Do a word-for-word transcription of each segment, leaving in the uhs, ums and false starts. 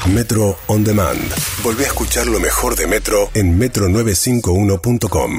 Metro On Demand. Volvé a escuchar lo mejor de Metro en metro novecientos cincuenta y uno punto com.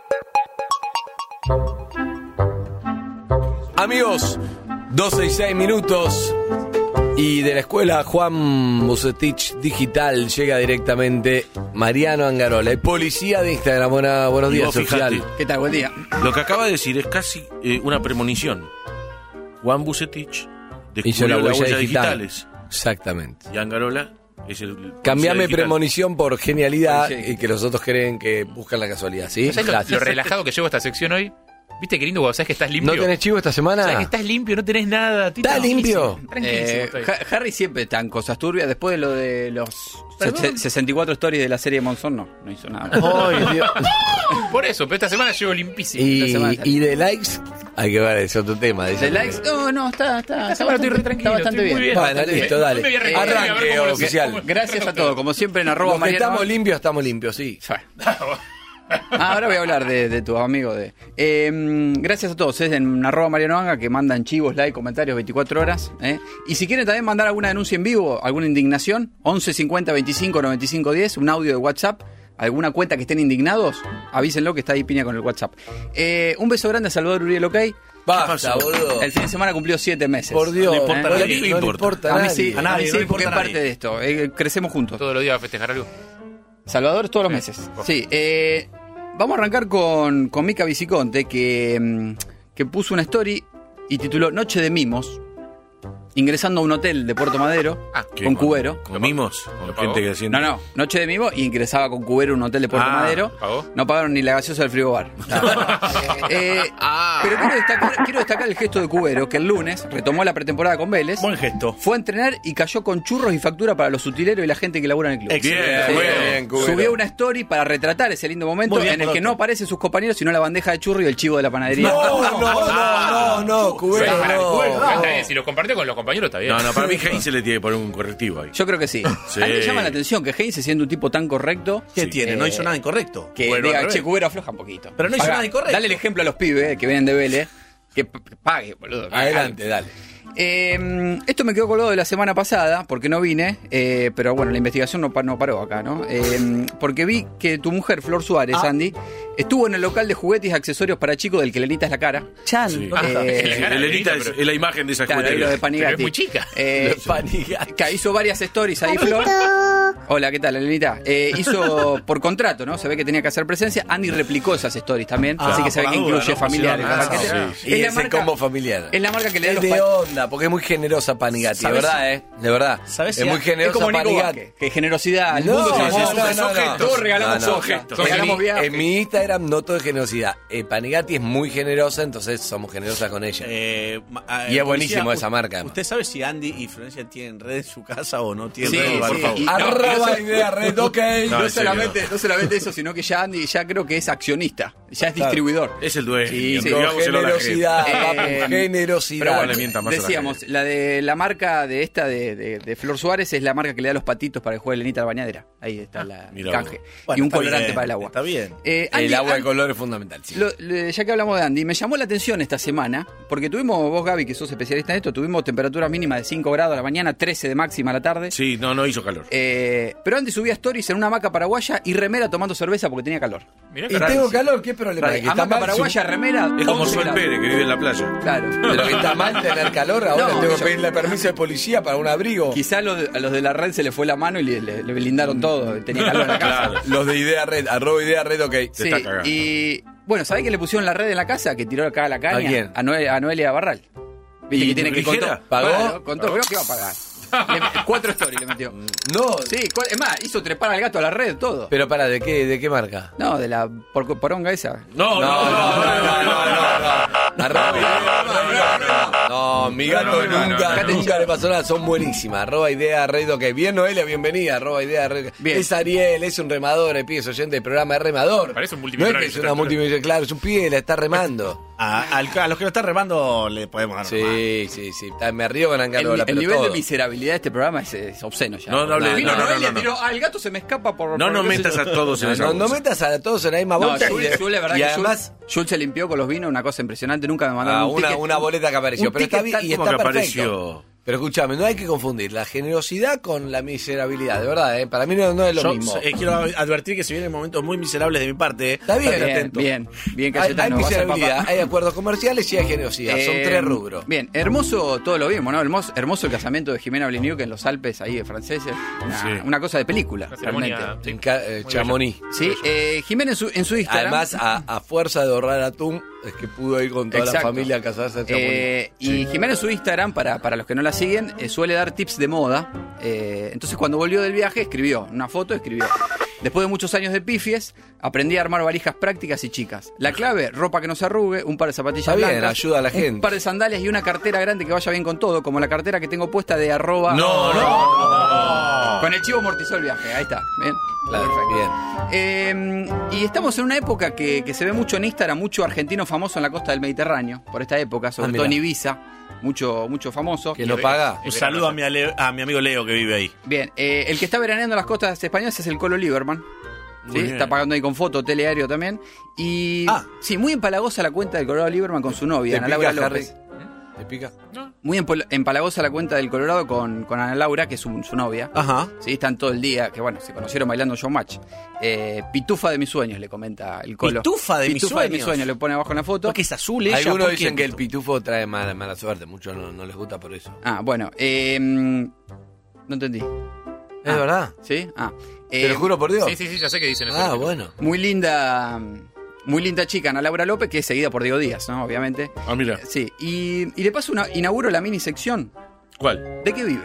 Amigos, doce y seis minutos. Y de la escuela Juan Bucetich Digital llega directamente Mariano Angarola, el policía de Instagram. Buena, buenos días, oficial. ¿Qué tal? Buen día. Lo que acaba de decir es casi eh, una premonición. Juan Bucetich hizo la descubrió las huella huellas digital. digitales. Exactamente. Y Angarola es el... Cambiame digital. premonición por genialidad Sí, sí. y que los otros creen que buscan la casualidad, ¿sí? ¿Sabes lo, Gracias. lo relajado que llevo esta sección hoy? ¿Viste qué lindo cuando sabes que estás limpio? ¿No tenés chivo esta semana? Sabes que estás limpio, no tenés nada. ¿Está limpio? Tranquilísimo Eh, estoy. Ha- Harry siempre está en cosas turbias. Después de lo de los Perdón. se- sesenta y cuatro stories de la serie Monzón, no, no hizo nada. Ay, Dios. Por eso, pero esta semana llevo limpísimo. Esta Y, semana está- y de likes, hay que ver, es otro tema. ¿De likes? No, no, está, está, Esta está semana estoy re bastante, tranquilo, está bastante estoy muy bien. bien. Bueno, listo, No dale. me voy a reír, Arranque, a ver cómo lo- oficial. cómo- Gracias a todos, como siempre en arroba Los que Mariano. estamos limpios, estamos limpios, sí. Ah, ahora voy a hablar de, de tus amigos. De, eh, gracias a todos, es en arroba Mariano Anga que mandan chivos, like, comentarios veinticuatro horas. Eh. Y si quieren también mandar alguna denuncia en vivo, alguna indignación, once cincuenta veinticinco noventa y cinco diez, un audio de WhatsApp, alguna cuenta que estén indignados, avísenlo que está ahí piña con el WhatsApp. Eh, un beso grande a Salvador Uriel Locay. Basta, boludo. El fin de semana cumplió siete meses. Por Dios. No le importa no a le- nadie. no le importa. importa A mí nadie. sí, A nadie, a mí no sí, le porque es importa a parte nadie. de esto. Eh, crecemos juntos. Todos los días a festejar algo. Salvador todos los meses. Sí, eh, vamos a arrancar con, con Mica Viciconte, que, mm, que puso una story y tituló Noche de Mimos, ingresando a un hotel de Puerto Madero Ah, ¿Qué, con con- cubero. ¿Con mimos? ¿Con ¿Lo gente pagó? que haciendo? No, no, Noche de Mimos y ingresaba con cubero a un hotel de Puerto Ah, Madero. ¿pagó? No pagaron ni la gaseosa del frigobar. Eh, Pero quiero destacar, quiero destacar el gesto de Cubero, que el lunes retomó la pretemporada con Vélez. Buen gesto. Fue a entrenar y cayó con churros y factura para los utileros y la gente que labura en el club. Excelente. Bien, Sí. muy bien, Cubero. Subió una story para retratar ese lindo momento Muy bien, en el que Cubero. no aparecen sus compañeros, sino la bandeja de churro y el chivo de la panadería. No, no, no, no, no, Cubero, Pará, no. bueno, está bien, si lo compartió con los compañeros está bien. No, no, para mí Heinz se le tiene que poner un correctivo ahí. Yo creo que sí. Sí. A mí me llama la atención que Heinz, siendo un tipo tan correcto, ¿Qué Sí. tiene? No hizo nada incorrecto. que Bueno, al diga, revés. che, Cubero afloja un poquito. Pero no hizo Paga. nada incorrecto. Dale el ejemplo a los pibes eh, que vienen de Vélez, que p- pague, boludo. Adelante, dale. Eh, esto me quedó colgado de la semana pasada, porque no vine, eh, pero bueno, la investigación no, pa- no paró acá, ¿no? Eh, porque vi que tu mujer, Flor Suárez, Ah. Andy, estuvo en el local de juguetes y accesorios para chicos del que Lenita es la cara. Chan. Sí. Ah, eh, cara de Elenita Lenita, es, es la imagen de esa Claro, ahí lo de juguetería. Panigati. Pero es muy chica. Eh, Lo de Panigati. que hizo varias stories ahí, Flor. Hola, ¿qué tal, Elenita? Eh, hizo por contrato, ¿no? Se ve que tenía que hacer presencia. Andy replicó esas stories también, Ah, así que se ve por que la duda, incluye ¿no? familiares. Ah, la paquete. sí, Y Es la ese marca- combo familiar. Es la marca que le da Es los de pa- onda, porque es muy generosa Panigati, de ¿Sabes? verdad, ¿eh? De verdad. ¿Sabes Es si- muy es generosa Es como Nico Panigati. Vázquez, que generosidad al No, mundo. no, se no, llama- no, no, no. Todos regalamos No, no. objetos. En Regalamos mi, viajes. en mi Instagram no todo es generosidad. Eh, Panigati es muy generosa, entonces somos generosas con ella. Eh, ma- ah, Y es policía, buenísimo u- esa marca. ¿Usted sabe si Andy y Florencia tienen red en su casa o no tienen Sí, red? sí, Por favor. y- no, Arroba y no- idea red, ok. No, No, en serio. solamente, no solamente eso, sino que ya Andy ya creo que es accionista, ya es distribuidor. Es el dueño. Sí, sí. Digámoselo a la gente. Generosidad, Eh, papu, generosidad. Pero No bueno, le mientan más a la decíamos, gente. la de la marca de esta de, de- de Flor Suárez es la marca que le da los patitos para que juegue Lenita a la bañadera. Ahí está la, el mirá canje. Bueno, y un está colorante bien, para el agua. Está bien. Eh, Andy- el agua de Andy- color es fundamental. Sí. Lo- le- ya que hablamos de Andy, me llamó la atención esta semana, porque tuvimos, vos Gaby, que sos especialista en esto, tuvimos temperatura mínima de cinco grados a la mañana, trece de máxima a la tarde. Sí, no, no hizo calor. Eh, pero Andy subía stories en una hamaca paraguaya y remera tomando cerveza porque tenía calor. Mirá Y que raro. tengo calor, ¿qué problema hay? Que está Hamaca mal paraguaya, su- remera. Es como once Sol grados. Pérez, que vive en la playa. Claro. Pero que está mal tener calor, ahora No, tengo que yo- pedirle permiso de policía para un abrigo. Quizá a los, de, a los de la red se le fue la mano y le, le- le blindaron todo. Tenía calor en la casa. Claro. Los de idea red, arroba idea red, ok. Se Sí, está cagando. y bueno, ¿sabés que le pusieron la red en la casa? Que tiró acá a la caña. ¿A quién? A, Noe- a Noelia Barral. Viste ¿Y que tiene que ligera? contó. ¿Pagó? Claro, contó, pero ¿qué va a pagar? Le- cuatro stories le metió. No, Sí, cu- es más, hizo trepar al gato a la red, todo. pero para, ¿de qué, de qué marca? No, de la por- poronga esa. No, no, no, no, no, no, no. Arroba idea red, no, mi gato No, no, no, nunca, no. nunca le pasó nada, son buenísimas. Arroba idea red, ok. Bien, Noelia, bienvenida, arroba idea red. Bien. Es Ariel, es un remador, el pibe es oyente del programa de remador. Parece un No es multimillonario. que es una multimillonaria, claro, es un pibe, la está remando. A, al- a los que lo están remando le podemos dar una mano. Sí, sí, sí. Está- Me río con El, Angarola, el pero nivel todo. de miserabilidad de este programa es, es obsceno ya. No, no hable- Vino no, no, Noelia, no, no. tiró, ah, el gato se me escapa por... No por nos qué sé metas yo". a todos en No, esa no, no bolsa. metas a todos en la misma No, bolsa. y Jules, de- Jules, la verdad y que además, Jules, Jules se limpió con los vinos, una cosa impresionante, nunca me mandaron ah, un una, ticket. una boleta que apareció. un Pero está ticket bien tan- y ¿Cómo está que perfecto. apareció? Pero escúchame, no hay que confundir la generosidad con la miserabilidad, de verdad, ¿eh? Para mí no, no es lo Yo mismo. eh, quiero advertir que se vienen momentos muy miserables de mi parte. Está bien, Estate Bien, atento. bien, bien, Hay, hay Cayetano. vas al miserabilidad, papá. hay acuerdos comerciales y hay generosidad, son Eh, tres rubros. Bien, hermoso todo lo mismo, ¿no? Hermoso, hermoso el casamiento de Jimena Bliniuk en los Alpes, ahí de franceses. Una, Sí. una cosa de película, Una ceremonia, realmente. En Ca- eh, Chamonix. Sí, eh, Jimena en su, en su Instagram. Además, a, a fuerza de ahorrar atún, es que pudo ir con toda Exacto. la familia a casarse a Chamonix. Eh, y Jimena en su Instagram, para, para los que no la siguen, eh, suele dar tips de moda. Eh, entonces, cuando volvió del viaje, escribió una foto, escribió. Después de muchos años de pifies, aprendí a armar valijas prácticas y chicas. La clave, ropa que no se arrugue, un par de zapatillas Está bien, blancas, ayuda a la un gente. par de sandalias y una cartera grande que vaya bien con todo, como la cartera que tengo puesta de arroba. No, no, no. Con el chivo amortizó el viaje, ahí está. Bien. Claro, Perfecto. bien. Eh, y estamos en una época que, que se ve mucho en Instagram, mucho argentino famoso en la costa del Mediterráneo, por esta época, sobre Ah, todo en mira. Ibiza, mucho, mucho famoso. ¿Que no paga? Un saludo a mi, ale- a mi amigo Leo que vive ahí. Bien, eh, el que está veraneando en las costas españolas es el Colo Lieberman. ¿sí? Muy bien. Está pagando ahí con foto, teleaéreo también. Y Ah. sí, muy empalagosa la cuenta del Colorado Lieberman con su novia, ¿Te Ana pica, Laura Harry? López. ¿Te pica? Muy empol- empalagosa la cuenta del Colorado con, con Ana Laura, que es su, su novia. Ajá. Sí, están todo el día, que bueno, se conocieron bailando showmatch. Eh, Pitufa de mis sueños, le comenta el Colo. Pitufa de mis Pitufa de mis sueños. sueños, le pone abajo en la foto. Porque es azul ella. Algunos ¿por qué? dicen que el pitufo trae mala, mala suerte, muchos no, no les gusta por eso. Ah, bueno, eh, no entendí. ¿Es Ah, verdad? ¿Sí? Ah. Te eh, lo juro por Dios. Sí, sí, sí, ya sé que dicen eso. Ah, bueno. Muy linda, muy linda chica, Ana Laura López, que es seguida por Diego Díaz, ¿no? Obviamente. Ah, mira. Sí, y, y de paso una, inauguro la mini sección. ¿Cuál? ¿De qué vive?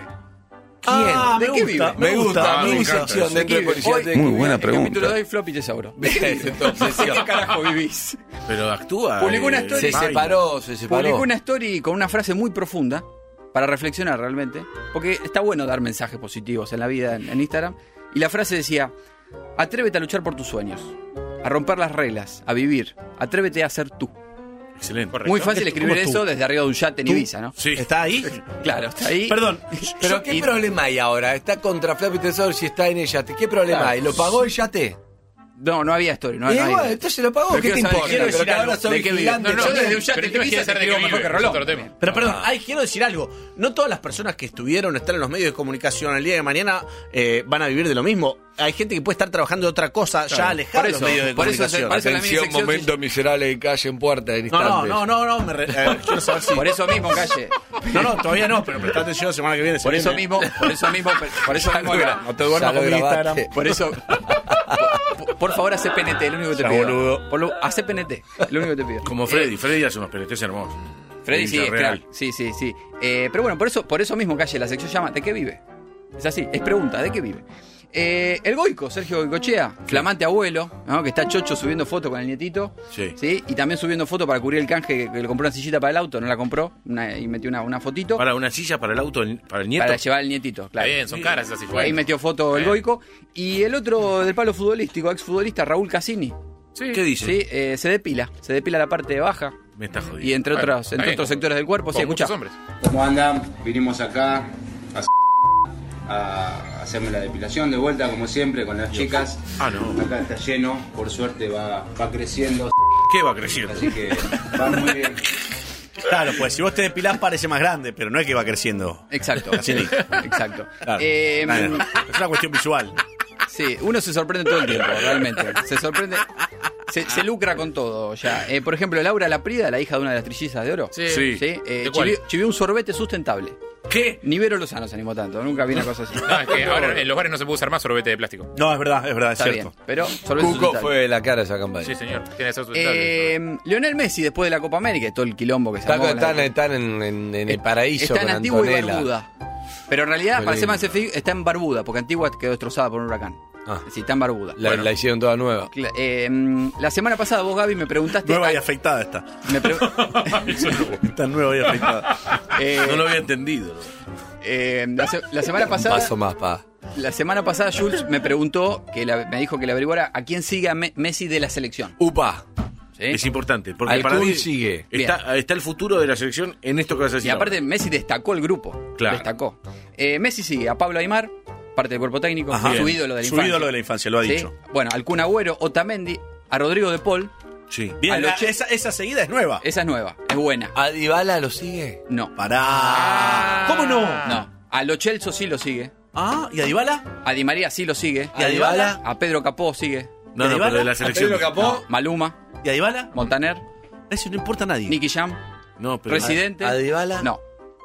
Ah, ¿De me qué gusta, vive? Me gusta, Ah, mini me encanta. sección ¿De dentro qué de vive? Policía Hoy, de Muy buena el pregunta. capítulo de hoy, Floppy Tesauro. ¿De qué Es vive? tu obsesión. ¿De qué carajo vivís? Pero actúa. Publicó una eh, story. Se Ay. separó, se separó. Publicó una story con una frase muy profunda para reflexionar realmente, porque está bueno dar mensajes positivos en la vida en, en Instagram. Y la frase decía: atrévete a luchar por tus sueños, a romper las reglas, a vivir, atrévete a ser tú. Excelente. Correcto. Muy fácil escribir ¿Cómo tú? eso desde arriba de un yate en ¿Tú? Ibiza, ¿no? Sí. ¿Está ahí? Claro, está ahí. Perdón. Pero Yo- ¿qué y- problema hay ahora? Está contra Flappy Tesoro si está en el yate. ¿Qué problema Claro. hay? ¿Lo pagó el yate? No, no había story, no, y no había. bueno, entonces lo pagó. Pero ¿Qué te quiero saber- importa? quiero Pero decir que ahora algo. soy ¿De qué vive? vigilante. No, no, yo desde de- un yate Pero en te imaginas Ibiza saber de escribo qué mejor vive, que es Roló. otro tema. Pero perdón, Ah. ay, quiero decir algo. No todas las personas que estuvieron, están en los medios de comunicación el día de mañana, eh, van a vivir de lo mismo. Hay gente que puede estar trabajando de otra cosa, ya alejada Por de los eso, medios de por eso comunicación. se- por eso la mini Atención, sección momento se- miserable de calle en puerta en no, no, instantes. no, no, no, me re- eh, quiero saber si... Por eso mismo, Calle. No, no, todavía no, pero presta atención, semana que viene. se Por eso viene. mismo, por eso mismo, por eso mismo. Mira, no te duermas Ya lo con mi grabaste. Instagram. Por eso. Por, por favor, hace P N T, lo único que te Ya, pido. boludo. Por lo, hace P N T, lo único que te pido. Como Freddy. Freddy hace unos P N Ts hermosos. Freddy sí, Hincha es real. crack. Sí, sí, sí. Eh, pero bueno, por eso, por eso mismo, Calle, la sección llama ¿de qué vive? Es así, es pregunta, ¿de qué vive? Eh, el Goico, Sergio Goicochea, flamante abuelo, ¿no? Que está chocho subiendo fotos con el nietito. Sí. Y también subiendo fotos para cubrir el canje, que, que le compró una sillita para el auto, no la compró, una- y metió una, una fotito Para una silla para el auto, para el nieto. para llevar al nietito, Está claro. bien, son caras esas Ahí situaciones. metió foto el Bien. Goico. Y el otro del palo futbolístico, exfutbolista Raúl Cassini. Sí. ¿Qué dice? Sí, eh, se depila, se depila la parte baja Me está jodiendo. y entre Bueno, otros, está entre bien. otros sectores del cuerpo. Sí, Con muchos escucha. hombres. ¿Cómo andan? Vinimos acá a, a hacerme la depilación de vuelta, como siempre, con las chicas. Ah, no. Acá está lleno, por suerte va, va creciendo, ¿Qué va creciendo? así que va muy bien. Claro, pues si vos te depilás parece más grande, pero no es que va creciendo. Exacto. Cassini. Exacto. Claro. Eh, Claro. Es una cuestión visual. Sí, uno se sorprende todo el tiempo, realmente. Se sorprende. Se, se lucra con todo ya. Eh, por ejemplo, Laura Laprida, la hija de una de las trillizas de oro. Sí. Sí. ¿sí? Eh, ¿De cuál? chivió, chivió un sorbete sustentable. ¿Qué? Ni Vero Lozano se animó tanto. Nunca vi una cosa así. No, es que ahora en los bares no se puede usar más sorbete de plástico. No, es verdad, es verdad, es Está cierto. bien. Pero sorbete Cuco sustentable. fue la cara de esa campaña. Sí, señor. Tiene que ser sustentable. Eh, Lionel Messi, después de la Copa América, y todo el quilombo que se Está, armó con la- están, están en, en- en el paraíso Está en con Antigua y Antonella. Barbuda. Pero en realidad, Muy para ser lindo. más específico, está en Barbuda, porque Antigua quedó destrozada por un huracán. Ah. Sí, está en Barbuda. La, Bueno. la hicieron toda nueva. Cla- eh, mm, la semana pasada vos, Gaby, me preguntaste... Nueva y ah, afeitada está. me pre- Está nueva y afeitada. eh, No lo había entendido. eh, la, se- la semana Un pasada... paso más, pa. La semana pasada Jules me preguntó, que la- me dijo que le averiguara a quién sigue a Me- Messi de la selección. Upa. ¿sí? Es importante. Porque Al para Kun mí sigue. Está, está el futuro de la selección en esto que vas a decir. Y aparte Messi destacó el grupo. Claro. Destacó. Eh, Messi sigue a Pablo Aimar, parte del cuerpo técnico, Ajá. su Bien. ídolo de la Su infancia. ídolo de la infancia, lo ha ¿sí? dicho. Bueno, al Kun Agüero, Otamendi, a Rodrigo de Paul, Sí. Bien, A la- los che- esa, esa seguida es nueva. Esa es nueva, es buena. ¿A Dybala lo sigue? No, Pará. ¿Cómo no? no. A Lo Celso sí lo sigue. Ah, ¿y a Dybala? A Di María sí lo sigue. ¿Y a Dybala? A Pedro Capó sigue. No, ¿Y no, Dybala? pero de la ¿A selección. Pedro Capó? Maluma, ¿Y a Dybala? Montaner, Eso no importa a nadie. Nicky Jam, No, pero. Residente. ¿A Dybala? No.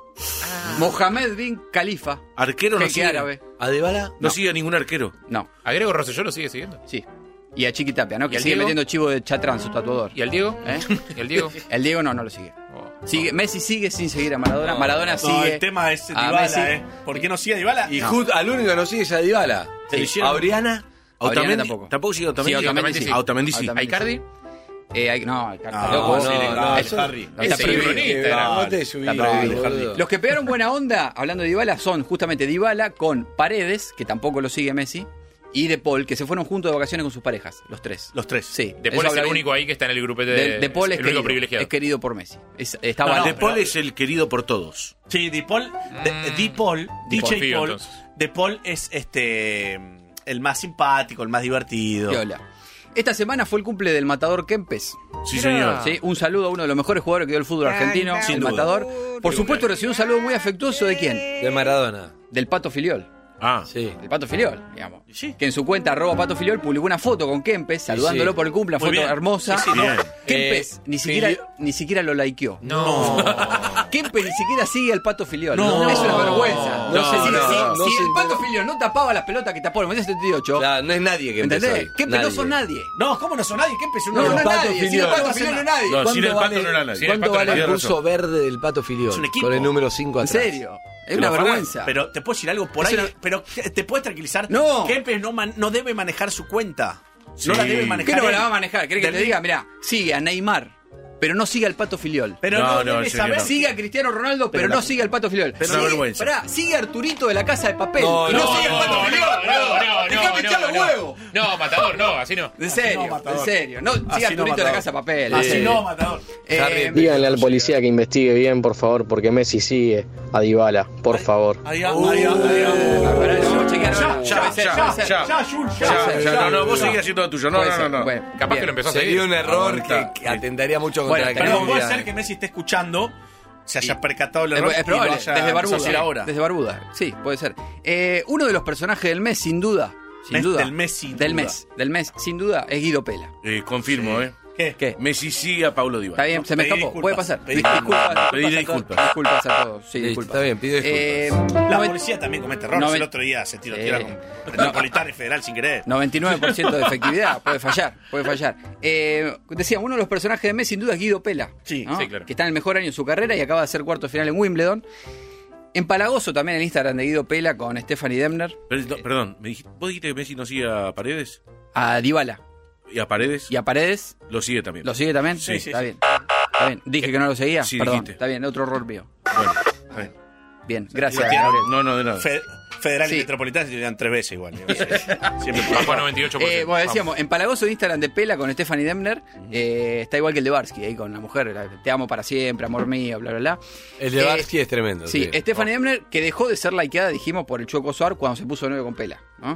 Mohamed bin Khalifa, Arquero no jeque sigue. árabe. ¿A Dybala? No sigue a ningún arquero. No, ¿A Grego Rosselló lo sigue siguiendo? sí. Y a Chiqui Tapia, ¿no? ¿Y Que al sigue Diego? metiendo chivo de Chatrán, su tatuador. ¿Y al Diego? ¿Eh? ¿Y al Diego? El Diego no, no lo sigue. Oh. Sigue, Messi sigue sin seguir a Maradona. No, Maradona No, sigue. el tema es a Dybala, Messi. ¿eh? ¿Por qué no sigue a Dybala? Y justo al único que no sigue es a Dybala. Se lo Sí. hicieron. ¿A Oriana? Oriana Otamendi- tampoco. Tampoco sigue Otamendi. Sí, Otamendi sí. Ah, Otamendi sí. Otamendi. ¿A Icardi? Eh, hay- no, Icardi, Ah, loco. sí, no, le- no, el eso- Harry. No, está Ese prohibido. libro en Instagram. No te subí, Está prohibido. boludo. Los que pegaron buena onda, hablando de Dybala, son justamente Dybala con Paredes, que tampoco lo sigue Messi, y De Paul, que se fueron juntos de vacaciones con sus parejas, los tres. Los tres. Sí. De eso Paul es habla el bien. único ahí que está en el grupete De, de. De Paul es el único querido, privilegiado. es querido por Messi. Es- está No, Val- no, De Paul pero- es el querido por todos. Sí, Dipol, de, Dipol, D J Confío, Paul, entonces. De Paul es este el más simpático, el más divertido. Piola. Esta semana fue el cumple del matador Kempes. Sí, señor. Sí, un saludo a uno de los mejores jugadores que dio el fútbol argentino, Sin el duda. matador. Por supuesto recibió un saludo muy afectuoso de quién? De Maradona. Del Pato Filiol. Ah, Sí. El Pato Filiol, digamos. Sí. Que en su cuenta, arroba Pato Filiol, publicó una foto con Kempes, saludándolo sí. por el cumple, una Muy foto bien. hermosa. Sí, sí, bien. Kempes Eh, ni, siquiera, Filio- ni siquiera lo likeó. No. Kempes ni siquiera sigue al Pato Filiol. No. Es una vergüenza. No, sé si, no, si- no, si no se el Pato entera. Filiol no tapaba las pelotas que tapó en el Mundial setenta y ocho, Claro, no es nadie que empezó ¿entendés? ahí. Kempes no Nadie. son nadie. No, ¿cómo no son nadie? ¿Qué empezó? No, no, El es Pato nadie. Sin el Filiol. Pato No Filiol no es hace nadie. No, sin ¿Cuánto el Pato vale, no era nadie. Sin el ¿cuánto Pato vale el tenía pulso razón. verde del Pato Filiol? Es un equipo. Con el número cinco En atrás. serio. Es Pero una Fran, vergüenza. Pero te puedo decir algo por Es ahí, una- pero te puedes tranquilizar. No. Kempes no, man- no debe manejar su cuenta. Sí. No la debe ¿Qué manejar. no él. la va a manejar? ¿Querés que Del- te diga? Mirá, sigue a Neymar, pero no sigue al Pato Filiol. Pero no, No, no, debe en serio saber. no. Sigue a Cristiano Ronaldo, pero, Pero no la- sigue al Pato Filiol. Pero una Sigue- vergüenza. pará, sigue a Arturito de la Casa de Papel. No, y no, no, sigue al Pato no, Filiol. no, no, Dejame no, echar los no. huevos. No, Matador, no, así no. En serio, no, Matador. en serio. No, sigue Así a no, Arturito de la Matador. Casa de Papel. Así Eh, no, matador. eh, Harry, Díganle al policía que investigue bien, por favor, porque Messi sigue a Dybala, por favor. Ahí, ahí, ahí, ahí. ah, pará, vamos a chequear Ya, ahora. ya, Puede ser, ya, puede ser. ya. Ya, Jules, Ya, ya. ya, no, no, vos seguís haciendo lo tuyo. No, Puede no, no. ser. no. Bueno, Capaz bien. que lo empezó a seguir. Sería un error Aguanta. que, que atentaría mucho Bueno, contra la Pero puede credibilidad. ser que Messi esté escuchando, se haya percatado el Es, error es y probable, lo haya desde empezado a Barbuda. hacer ahora. Desde Barbuda, sí, puede ser. Eh, uno de los personajes del mes, sin duda. Sin Mes- duda. del mes, sin del duda. mes, del mes, sin duda, es Guido Pela. Eh, confirmo, ¿eh? ¿Qué? ¿Qué? Messi sigue a Paulo Dybala. Está bien, se me Pedí escapó. disculpas, Puede pasar. pedí Disculpas, disculpas, Pedí a todos. disculpas. Disculpas a todos. Sí, Listo, disculpas. está bien, pide disculpas. Eh, La noven- policía también comete errores. Noven- El otro día se tiró tierra Sí. con Metropolitana y Federal sin querer. noventa y nueve por ciento de efectividad, puede fallar, puede fallar. Eh, decía, uno de los personajes de Messi sin duda es Guido Pela, Sí, ¿no? sí, claro. Que está en el mejor año de su carrera y acaba de hacer cuarto final en Wimbledon. Empalagoso también el Instagram de Guido Pela con Stephanie Demner, Pero, no, perdón, me dijiste- ¿vos dijiste que Messi no sigue a Paredes? a Dybala ¿Y a Paredes? y a Paredes. Lo sigue también. ¿Lo sigue también? Sí, sí, está sí. bien. Está bien. Dije que no lo seguía. Sí, Perdón, dijiste. está bien, otro error mío. Bueno, está bien. Bien, gracias, Tiene- Gabriel. No, no, de nada. Fe- Federal Sí. y Metropolitana se tiran tres veces igual. Siempre Bajo a noventa y ocho por ciento. Eh, bueno, decíamos, empalagoso de Instagram de Pela con Stephanie Demner, eh, está igual que el de Barsky, ahí con la mujer, la- te amo para siempre, amor mío, bla, bla, bla. El de Eh, Barsky es tremendo. Sí, Stephanie Demner, que dejó de ser likeada, dijimos, por el Chueco Suar cuando se puso de novio con Pela, ¿no?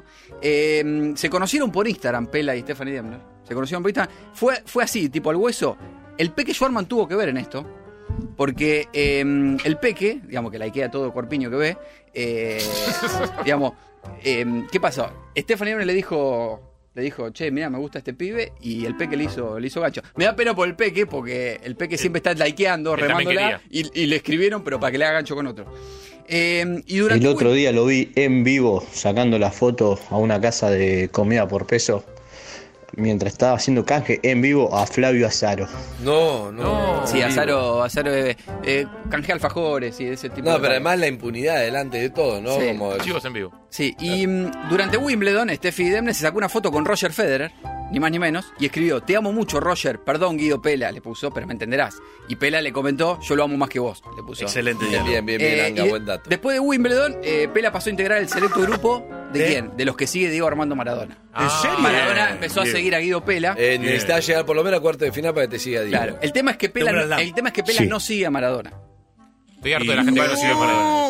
Eh, se conocieron por Instagram, Pela y Stephanie Demner. Se conocieron por Instagram. Fue, fue así, tipo al hueso. El Peque Schwarman tuvo que ver en esto. Porque eh, el Peque, digamos que likea todo corpiño que ve, eh, digamos, eh, ¿qué pasó? Stephanie Demner le dijo... Le dijo, che, mira, me gusta este pibe, y el Peque le hizo, le hizo gacho. Me da pena por el Peque, porque el Peque siempre está likeando, Él también remándola, y, y le escribieron, pero para que le haga gancho con otro. Eh, y durante El otro día lo vi en vivo sacando la foto a una casa de comida por peso mientras estaba haciendo canje en vivo a Flavio Azaro. No, no. Sí, Azaro, Azaro eh, eh, canjea alfajores y ese tipo No, de pero además la impunidad delante de todo, ¿no? Sí. Como Chivos en vivo. Sí, y mm, durante Wimbledon, Steffi Demner se sacó una foto con Roger Federer, ni más ni menos, y escribió, te amo mucho, Roger, perdón, Guido Pela, le puso, pero me entenderás. Y Pela le comentó, yo lo amo más que vos, le puso. Excelente Bien, diálogo. bien, bien, bien, Eh, Anga, y de- buen dato. Después de Wimbledon, eh, Pela pasó a integrar el selecto grupo, ¿de, ¿De? quién? De los que sigue Diego Armando Maradona. ¿En serio? Maradona Bien, empezó a bien. seguir a Guido Pela. Eh, necesitas llegar por lo menos a cuarto de final para que te siga Diego. Claro, el tema es que Pela, De un gran el tema es que Pela Sí. no sigue a Maradona. Estoy harto de la gente que no sigue a Maradona.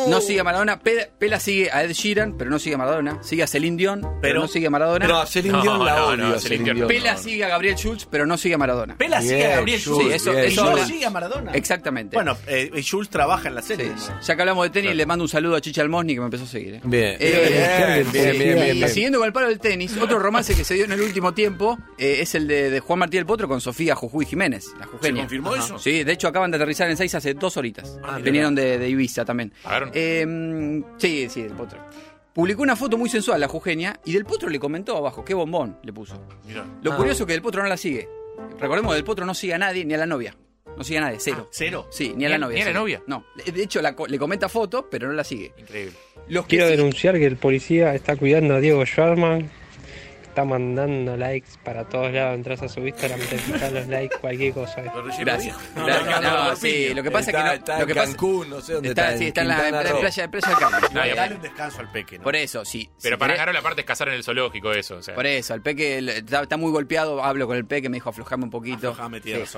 No sigue a Maradona. Pe- Pela sigue a Ed Sheeran, pero no sigue a Maradona. Sigue a Celine Dion, pero, Pero- no sigue a Maradona. No, a Celine No, Dion la no, odio. no, a Celine Celine Dion. Dion. Pela No, sigue a Gabriel Schultz, pero no sigue a Maradona. Pela sigue Bien, a Gabriel Schultz, Schultz. Sí, eso, bien. Y eso Schultz habla- sigue a Maradona. Exactamente. Bueno, eh, y Schultz trabaja en la Sí, serie. ya que hablamos de tenis, le mando un saludo a Chicha Almosni que me empezó a seguir. ¿eh? Bien. Eh, Bien, bien, sí, bien, bien, y bien. Siguiendo con el palo del tenis, otro romance que se dio en el último tiempo eh, es el de, de Juan Martí del Potro con Sofía Jujuy Jiménez, la jujeña. ¿Se confirmó Ajá. eso? Sí, de hecho acaban de aterrizar en seis hace dos horitas. Ah, Vinieron de, de Ibiza también. ¿Pagaron? Eh, sí, sí, del Potro. Publicó una foto muy sensual la jujeña y del Potro le comentó abajo, qué bombón le puso. Mirá. Lo Ah. curioso es que del Potro no la sigue. Recordemos que del Potro no sigue a nadie, ni a la novia. No sigue a nadie, cero. ¿Cero? Sí, ni a ¿Ni la a- novia. ni a la cero. novia? No, de hecho la co- le comenta fotos, pero no la sigue. Increíble. Los que Quiero sí- denunciar que el policía está cuidando a Diego Schwarman. Está mandando likes para todos lados. Entras a su Instagram, te fijas los likes, cualquier cosa. Lo recién Gracias. lo dijo. Gracias. no, no, No, sí, lo que pasa Está- es que no, está lo en que pasa- Cancún, no sé dónde está, está. sí, está en la, en Quintana la Roo. playa, en playa del Carmen. No, y aparte- Dale un descanso al peque, ¿no? Por eso, sí. Pero si para querés- Garo la parte es cazar en el zoológico, eso. O sea. Por eso, el peque le- está, está muy golpeado. Hablo con el peque, me dijo aflojame un poquito. Aflojame, tiene razón.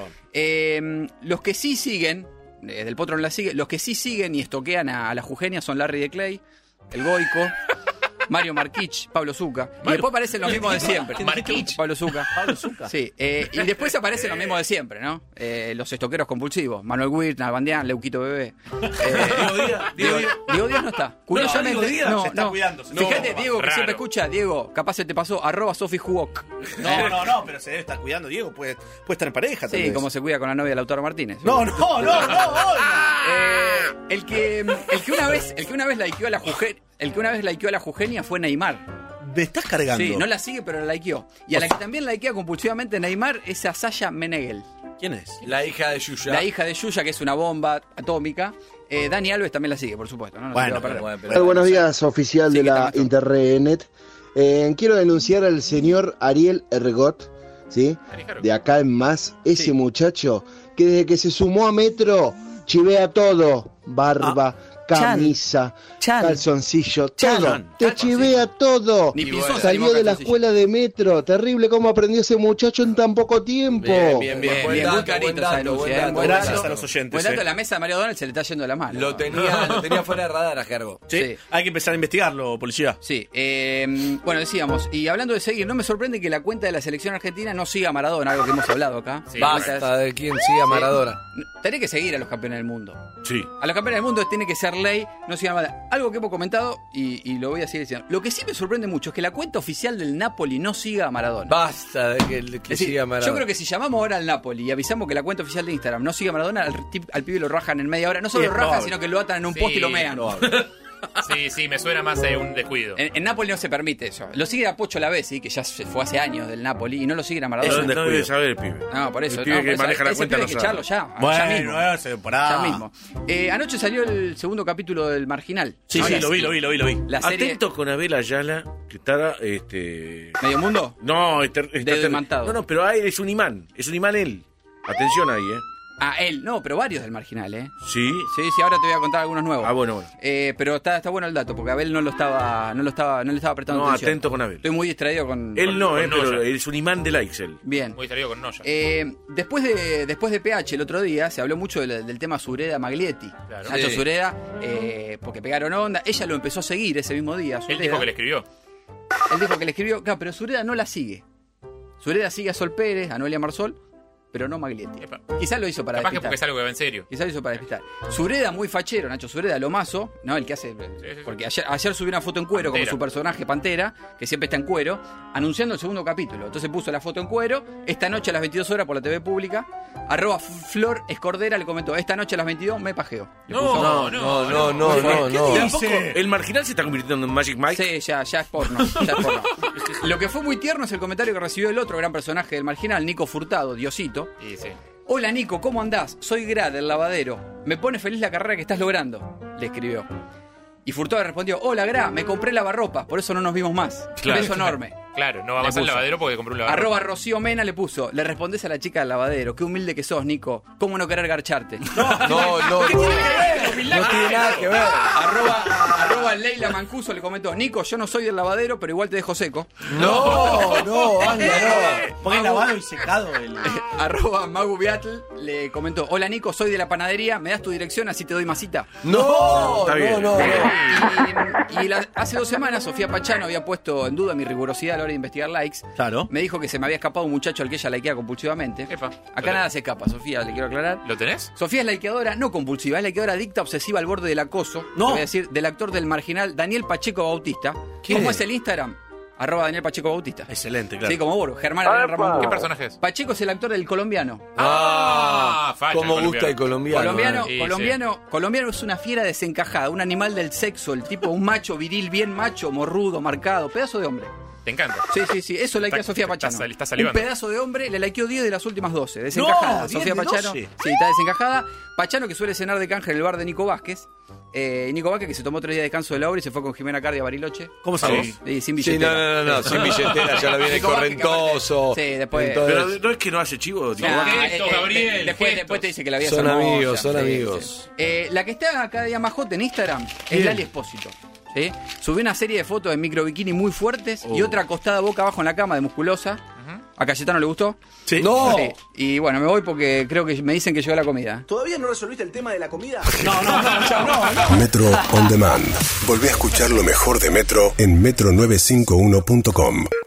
Eh, los que sí siguen, eh, del Potro no la sigue, los que sí siguen y estoquean a, a la Jujeña son Larry de Clay, el Goico, Mario Marquich, Pablo Zucca. Y después aparecen los mismos de siempre. Marquich. Pablo Zucca. Pablo Zucca. Sí, eh, y después aparecen los mismos de siempre, ¿no? Eh, los estoqueros compulsivos. Manuel Wirt, Nalbandián, Leuquito Bebé. Eh, Diego Díaz, Diego Díaz. Diego Díaz no está. Curiosamente, Diego Díaz no, se está no. cuidando, se Fíjate, está- Diego, que raro. siempre escucha, Diego, capaz se te pasó, arroba Sofi Juok. No, no, no, pero se debe estar cuidando. Diego puede, puede estar en pareja. tal Sí, vez. como se cuida con la novia de Lautaro Martínez. No, no, no, no, no. Eh, el que el que una vez el que una vez likeó a la Juge- el que una vez likeó a la Jujeña fue Neymar. Me estás cargando. Sí, no la sigue pero la likeó. Y a la que también likea compulsivamente Neymar es a Sasha Meneghel, ¿Quién es? La hija de Yuya. la hija de Yuya, que es una bomba atómica. Eh, Dani Alves también la sigue, por supuesto, ¿no? No se Bueno, le va a perder. Bueno, Hola, buenos días, oficial Sí, de ¿qué la tal? Interrenet. Eh, quiero denunciar al señor Ariel Ergot, ¿sí? Ariel De acá en más, ese Sí. muchacho que desde que se sumó a Metro chivea todo, barba, camisa, Chan. calzoncillo, Chan. todo, te chivea todo. Ni Pinzón bueno. Salió salimos de la calzoncillo. escuela de Metro, terrible cómo aprendió ese muchacho en tan poco tiempo. Bien, bien, bien. Bien, Buen bien, dato, muy clarito buen esa dato, denuncia, buen eh, dato, buen buen Gracias dato. a los oyentes. Buen dato, eh. la mesa de Mario Donald se le está yendo de la mano. Lo tenía, lo tenía fuera de radar a Gergo. ¿Sí? Sí. Hay que empezar a investigarlo, policía. Sí, eh, bueno, decíamos, y hablando de seguir, no me sorprende que la cuenta de la selección argentina no siga a Maradona, algo que hemos hablado acá. Sí, Basta de quien siga a Maradona. Tiene que seguir a los campeones del mundo. Sí. A los campeones del mundo tiene que ser ley, no sigan a Maradona. Algo que hemos comentado y, y lo voy a seguir diciendo. Lo que sí me sorprende mucho es que la cuenta oficial del Napoli no siga a Maradona. Basta de que, que Es decir, siga a Maradona. yo creo que si llamamos ahora al Napoli y avisamos que la cuenta oficial de Instagram no sigue a Maradona, al, tip- al pibe lo rajan en media hora. No solo Sí, lo es rajan, probable. sino que lo atan en un Sí, poste y lo mean. Sí, sí, me suena más a un descuido. En, en Napoli no se permite eso. Lo sigue a Pocho Lavezzi, que ya se fue hace años del Napoli, y no lo siguen a Eso Maradona. no debe saber el pibe. No, por eso. El pibe no, que por eso, maneja la ese cuenta pibe no hay que sabe. echarlo ya. ya Bueno, mismo. no, se pará. Ya mismo. Eh, anoche salió el segundo capítulo del Marginal. Sí, Ahora sí, lo vi, lo vi, lo vi, lo vi. La serie Atento con Abel Ayala, que está, este... Medio Mundo. No, está, está Dedo ter- imantado. No, no, pero ahí es un imán. Es un imán él. Atención ahí, ¿eh? Ah, él. No, pero varios del Marginal, ¿eh? Sí. Sí, sí, ahora te voy a contar algunos nuevos. Ah, bueno, bueno. Eh, pero está, está bueno el dato, porque Abel no lo estaba, no lo estaba, no le estaba prestando No, atención. atento con Abel. Estoy muy distraído con. Él con- no, con eh, pero Noya. es un imán de likes él. Bien. Muy distraído con Noya. Eh, después de después de P H el otro día se habló mucho del, del tema Sureda Maglietti. Claro. Nacho Sí. Sureda, eh, porque pegaron onda. Ella lo empezó a seguir ese mismo día. Él Sureda. dijo que le escribió. Él dijo que le escribió, claro, pero Sureda no la sigue. Sureda sigue a Sol Pérez, a Noelia Marsol, pero no Maglietti. Epa. Quizás lo hizo para Capaz que despistar. porque es algo que va en serio. Quizás lo hizo para despistar. Sureda muy fachero, Nacho Sureda, Lomazo, ¿no? El que hace. sí, sí. Porque ayer, ayer subió una foto en cuero Pantera. como su personaje Pantera, que siempre está en cuero, anunciando el segundo capítulo. Entonces puso la foto en cuero, esta noche a las veintidós horas por la T V pública. Arroba Flor Escordera le comentó, esta noche a las veintidós me pajeo. Le No, puso- No, no, no, no, ¿Qué no, no. ¿De a poco el marginal se está convirtiendo en Magic Mike? Sí, ya, ya es porno, ya es porno. Lo que fue muy tierno es el comentario que recibió el otro gran personaje del Marginal, Nico Furtado, Diosito. Y sí. Hola Nico, ¿cómo andás? Soy Gra del lavadero. Me pone feliz la carrera que estás logrando, le escribió. Y Furtado le respondió, hola Gra, me compré lavarropas, por eso no nos vimos más. Claro. Beso enorme. Claro, no va Le más al puso. lavadero porque compró un lavadero. Arroba Rocío Mena le puso, le respondés a la chica del lavadero, qué humilde que sos, Nico. ¿Cómo no querer garcharte? No, no, no. No tiene nada que ver. arroba, arroba Arroba Leila Mancuso le comentó: Nico, yo no soy del lavadero, pero igual te dejo seco. No, no, anda, no. Porque lavado y secado el... Arroba Magu Beatl le comentó: hola Nico, soy de la panadería, ¿me das tu dirección así te doy masita? No, Está no, bien. no, no. Y, y la- hace dos semanas Sofía Pachano había puesto en duda mi rigurosidad a la hora de investigar likes. Claro. Me dijo que se me había escapado un muchacho al que ella likeaba compulsivamente. Epa. Acá nada se escapa, Sofía, le quiero aclarar. ¿Lo tenés? Sofía es likeadora no compulsiva, es likeadora adicta, obsesiva al borde del acoso. No. Te voy a decir, del actor del marginal Daniel Pacheco Bautista. ¿Quién ¿Cómo es? es el Instagram? Arroba Daniel Pacheco Bautista. Excelente, claro. Sí, como vos, Germán Adrián Ramón. ¿Qué personaje es? Pacheco es el actor del colombiano. Ah, facha, Cómo el gusta el colombiano. Colombiano, Sí, colombiano, colombiano es una fiera desencajada, un animal del sexo, el tipo, un macho viril, bien macho, morrudo, marcado, pedazo de hombre. Te encanta. Sí, sí, sí, eso likea Está- Sofía está Pachano. sal- está Un salivando. pedazo de hombre, le likeó diez de las últimas doce. Desencajada, No, Sofía diez de Pachano. doce. Sí, está desencajada. Pachano que suele cenar de canje en el bar de Nico Vázquez. Eh, Nico Vázquez que se tomó tres días de descanso de la obra y se fue con Jimena Cardi a Bariloche. ¿Cómo Sí. sabés? Sí, sin Sí, billetera. no, no, no, no, sin billetera, ya lo viene Nico Vázquez, que correntoso. aparte- Sí, después- Entonces, Pero no es que no hace chivo, digo, Nah, Gestos, eh, eh, Gabriel, de- después, gestos. después te dice que la vida Son es hermosa. amigos, son Sí, amigos. sí. Eh, la que está cada día más hot en Instagram es Bien. Lali Espósito. ¿Sí? Subió una serie de fotos de micro bikini muy fuertes y Oh. otra acostada boca abajo en la cama de musculosa. ¿A Cayetano le gustó? Sí. No. Sí. Y bueno, me voy porque creo que me dicen que llegó la comida. ¿Todavía no resolviste el tema de la comida? No, no, no, chao, no, no. Metro On Demand. Volvé a escuchar lo mejor de Metro en metro novecientos cincuenta y uno punto com.